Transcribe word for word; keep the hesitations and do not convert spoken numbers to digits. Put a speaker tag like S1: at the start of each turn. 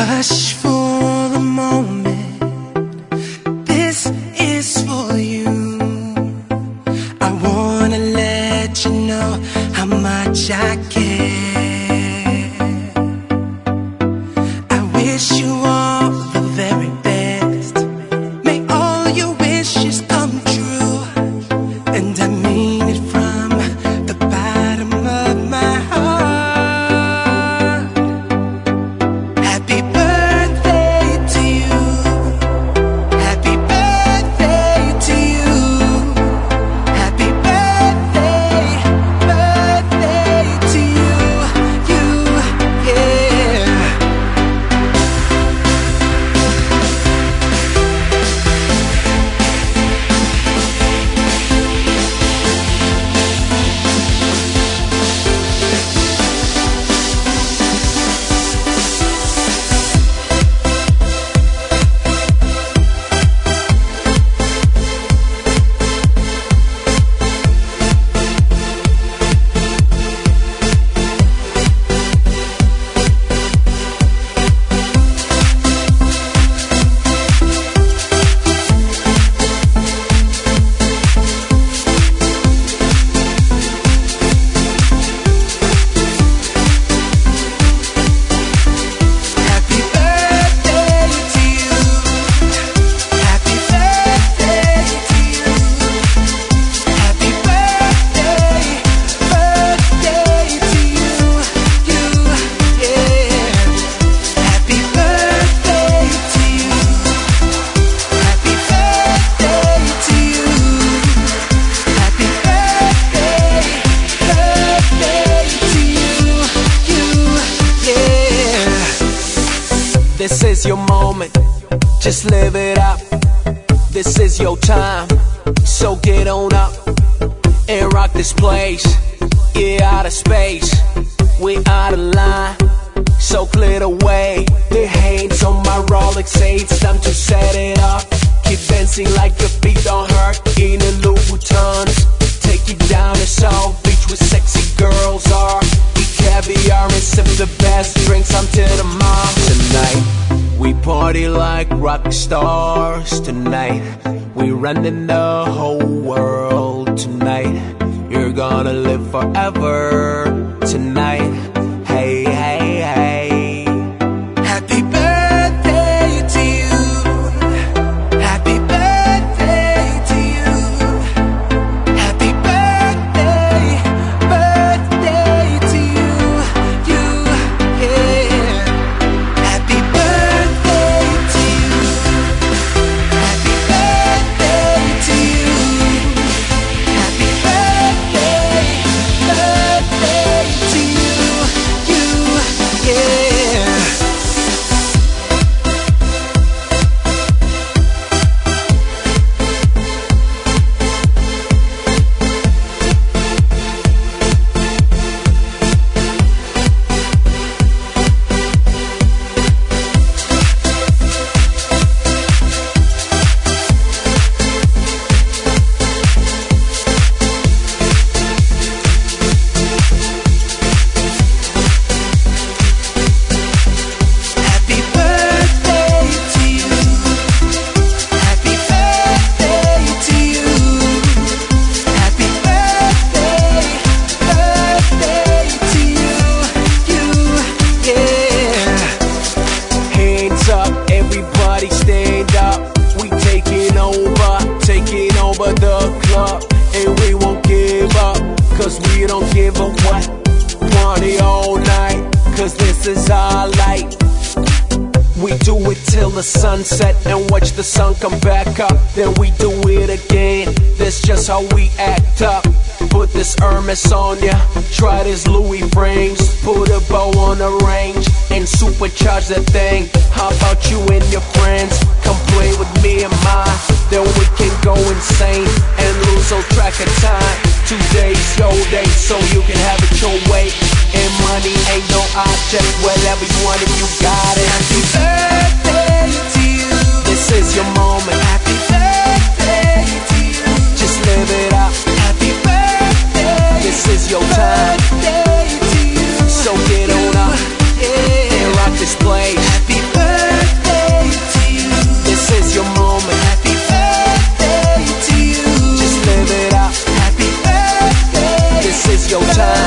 S1: Hush for a moment, this is for you. I wanna let you know how much I care. I wish you all the very best. May all your wishes come true, and I mean it from the bottom of my heart. Happy birthday to you. Happy birthday to you. Happy birthday, birthday to you. You, yeah. Happy birthday to you. Happy birthday to you. Happy birthday, birthday to you. You, yeah. Happy birthday to you. Happy birthday to you. Happy birthday, birthday to you. You, yeah.
S2: This is your moment, just live it up. This is your time, so get on up and rock this place. Yeah, out of space, we out of line, so clear the way. The hands on my Rolex say it's time to set it up. Keep dancing like your feet don't hurt in a Louboutins. Take you down to South Beach where sexy girls are. Eat caviar and sip the best drinks until the morning. Tonight we party like rock stars. Tonight we running the whole world. Tonight you're gonna live forever. Tonight, hey, hey, hey.
S1: Happy birthday to you. Happy birthday to you. Happy birthday, birthday to you. You, yeah. Happy birthday to you. Happy birthday to you. Happy birthday, birthday to you. You, yeah. Happy birthday to you. Happy birthday to you. Happy birthday, birthday to you. You, yeah.
S2: Hands up, everybody stand up. We taking over, taking over the club. And we won't give up, cause we don't give a what. Party all night, cause this is our light. We do it till the sunset and watch the sun come back up. Then we do it again, that's just how we act up. Put this Hermes on ya, try this Louis frames. Put a bow on the range and supercharge that thing. How about you and your friends? Come play with me and mine, then we can go insane and lose all track of time. Today's your day, so you can have it your way. And money ain't no object, whatever you want it, you got it.
S1: Happy birthday to you.
S2: This is your moment,
S1: Happy birthday to you.
S2: just live it up.
S1: Happy birthday.
S2: This is your time,
S1: Birthday to you.
S2: so get on up
S1: Yeah.
S2: and rock this place.
S1: Happy birthday.
S2: your time.